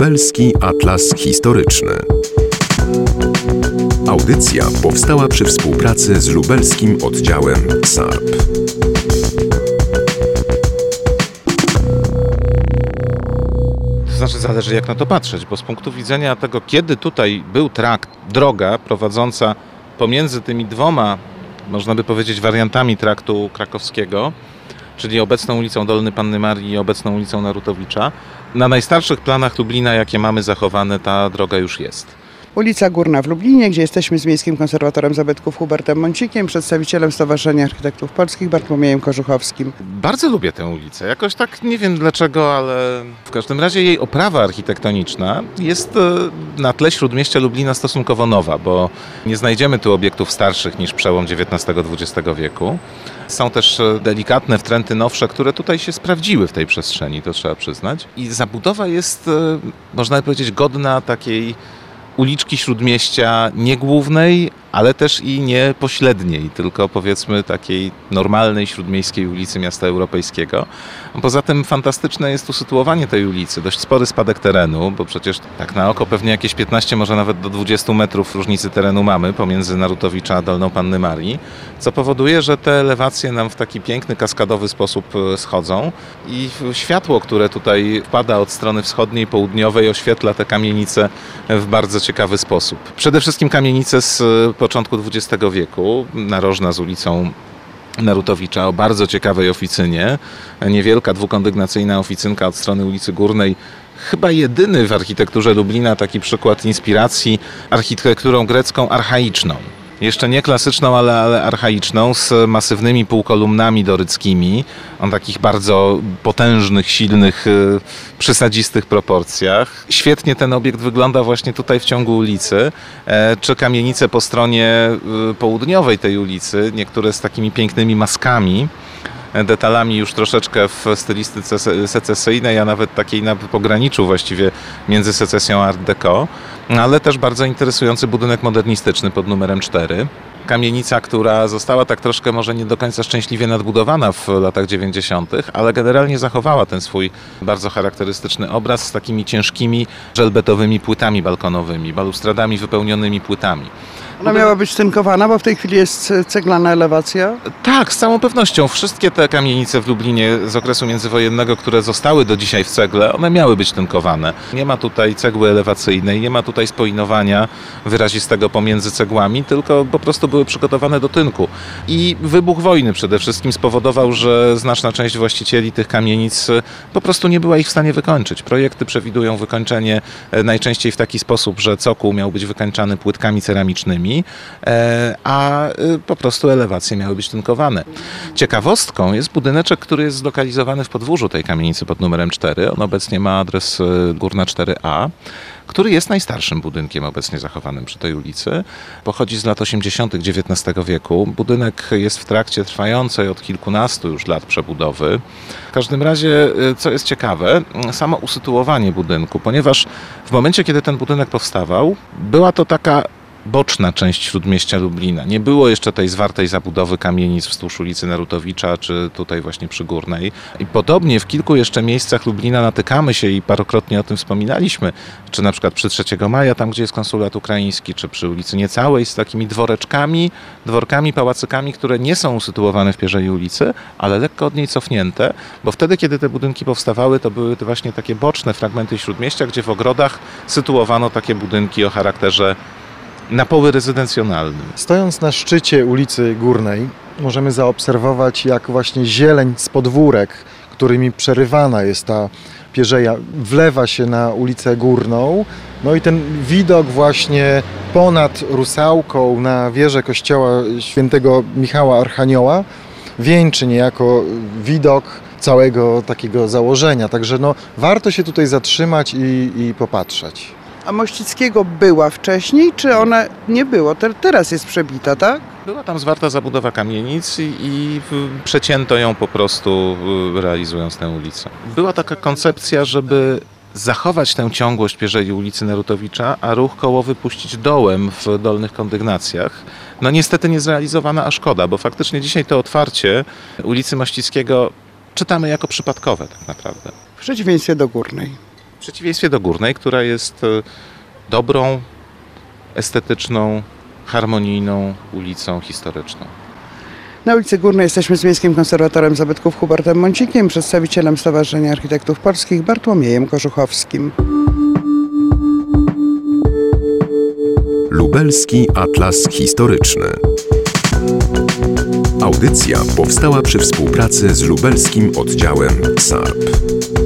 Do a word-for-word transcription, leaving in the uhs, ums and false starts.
Lubelski Atlas Historyczny. Audycja powstała przy współpracy z lubelskim oddziałem S A R P. To znaczy zależy jak na to patrzeć, bo z punktu widzenia tego, kiedy tutaj był trakt, droga prowadząca pomiędzy tymi dwoma, można by powiedzieć, wariantami traktu krakowskiego, czyli obecną ulicą Dolny Panny Marii i obecną ulicą Narutowicza, na najstarszych planach Lublina, jakie mamy zachowane, ta droga już jest. Ulica Górna w Lublinie, gdzie jesteśmy z miejskim konserwatorem zabytków Hubertem Mącikiem, przedstawicielem Stowarzyszenia Architektów Polskich Bartłomiejem Korzuchowskim. Bardzo lubię tę ulicę. Jakoś tak nie wiem dlaczego, ale w każdym razie jej oprawa architektoniczna jest na tle śródmieścia Lublina stosunkowo nowa, bo nie znajdziemy tu obiektów starszych niż przełom dziewiętnastego dwudziestego wieku. Są też delikatne wtręty nowsze, które tutaj się sprawdziły w tej przestrzeni, to trzeba przyznać. I zabudowa jest, można by powiedzieć, godna takiej uliczki śródmieścia nie głównej, ale też i nie pośredniej, tylko powiedzmy takiej normalnej śródmiejskiej ulicy miasta europejskiego. Poza tym fantastyczne jest usytuowanie tej ulicy, dość spory spadek terenu, bo przecież tak na oko pewnie jakieś piętnaście, może nawet do dwudziestu metrów różnicy terenu mamy pomiędzy Narutowicza a Dolną Panny Marii, co powoduje, że te elewacje nam w taki piękny, kaskadowy sposób schodzą i światło, które tutaj wpada od strony wschodniej, południowej, oświetla te kamienice w bardzo ciekawy sposób. Przede wszystkim kamienice z początku dwudziestego wieku, narożna z ulicą Narutowicza o bardzo ciekawej oficynie. Niewielka dwukondygnacyjna oficynka od strony ulicy Górnej. Chyba jedyny w architekturze Lublina taki przykład inspiracji architekturą grecką archaiczną. Jeszcze nie klasyczną, ale, ale archaiczną, z masywnymi półkolumnami doryckimi, o takich bardzo potężnych, silnych, przysadzistych proporcjach. Świetnie ten obiekt wygląda właśnie tutaj w ciągu ulicy, czy kamienice po stronie południowej tej ulicy, niektóre z takimi pięknymi maskami, detalami już troszeczkę w stylistyce secesyjnej, a nawet takiej na pograniczu właściwie między secesją a art deco, ale też bardzo interesujący budynek modernistyczny pod numerem cztery. Kamienica, która została tak troszkę może nie do końca szczęśliwie nadbudowana w latach dziewięćdziesiątych, ale generalnie zachowała ten swój bardzo charakterystyczny obraz z takimi ciężkimi żelbetowymi płytami balkonowymi, balustradami wypełnionymi płytami. Ona miała być tynkowana, bo w tej chwili jest ceglana elewacja? Tak, z całą pewnością. Wszystkie te kamienice w Lublinie z okresu międzywojennego, które zostały do dzisiaj w cegle, one miały być tynkowane. Nie ma tutaj cegły elewacyjnej, nie ma tutaj spoinowania wyrazistego pomiędzy cegłami, tylko po prostu były przygotowane do tynku. I wybuch wojny przede wszystkim spowodował, że znaczna część właścicieli tych kamienic po prostu nie była ich w stanie wykończyć. Projekty przewidują wykończenie najczęściej w taki sposób, że cokół miał być wykańczany płytkami ceramicznymi, a po prostu elewacje miały być tynkowane. Ciekawostką jest budyneczek, który jest zlokalizowany w podwórzu tej kamienicy pod numerem cztery. On obecnie ma adres Górna cztery A, który jest najstarszym budynkiem obecnie zachowanym przy tej ulicy. Pochodzi z lat osiemdziesiątych dziewiętnastego wieku. Budynek jest w trakcie trwającej od kilkunastu już lat przebudowy. W każdym razie, co jest ciekawe, samo usytuowanie budynku, ponieważ w momencie, kiedy ten budynek powstawał, była to taka boczna część śródmieścia Lublina. Nie było jeszcze tej zwartej zabudowy kamienic wzdłuż ulicy Narutowicza, czy tutaj właśnie przy Górnej. I podobnie w kilku jeszcze miejscach Lublina natykamy się i parokrotnie o tym wspominaliśmy, czy na przykład przy trzeciego maja, tam gdzie jest konsulat ukraiński, czy przy ulicy Niecałej z takimi dworeczkami, dworkami, pałacykami, które nie są usytuowane w pierwszej ulicy, ale lekko od niej cofnięte, bo wtedy, kiedy te budynki powstawały, to były to właśnie takie boczne fragmenty śródmieścia, gdzie w ogrodach sytuowano takie budynki o charakterze na poły rezydencjonalnym. Stojąc na szczycie ulicy Górnej, możemy zaobserwować, jak właśnie zieleń z podwórek, którymi przerywana jest ta pierzeja, wlewa się na ulicę Górną. No i ten widok właśnie ponad Rusałką na wieżę kościoła świętego Michała Archanioła wieńczy niejako widok całego takiego założenia. Także no, warto się tutaj zatrzymać i, i popatrzeć. A Mościckiego była wcześniej, czy ona nie było? Teraz jest przebita, tak? Była tam zwarta zabudowa kamienic i, i przecięto ją po prostu, realizując tę ulicę. Była taka koncepcja, żeby zachować tę ciągłość Pierzei ulicy Narutowicza, a ruch kołowy puścić dołem w dolnych kondygnacjach. No niestety niezrealizowana, a szkoda, bo faktycznie dzisiaj to otwarcie ulicy Mościckiego czytamy jako przypadkowe tak naprawdę. W przeciwieństwie do Górnej. W przeciwieństwie do Górnej, która jest e, dobrą, estetyczną, harmonijną ulicą historyczną. Na ulicy Górnej jesteśmy z Miejskim Konserwatorem Zabytków Hubertem Mącikiem, przedstawicielem Stowarzyszenia Architektów Polskich Bartłomiejem Kożuchowskim. Lubelski Atlas Historyczny. Audycja powstała przy współpracy z lubelskim oddziałem S A R P.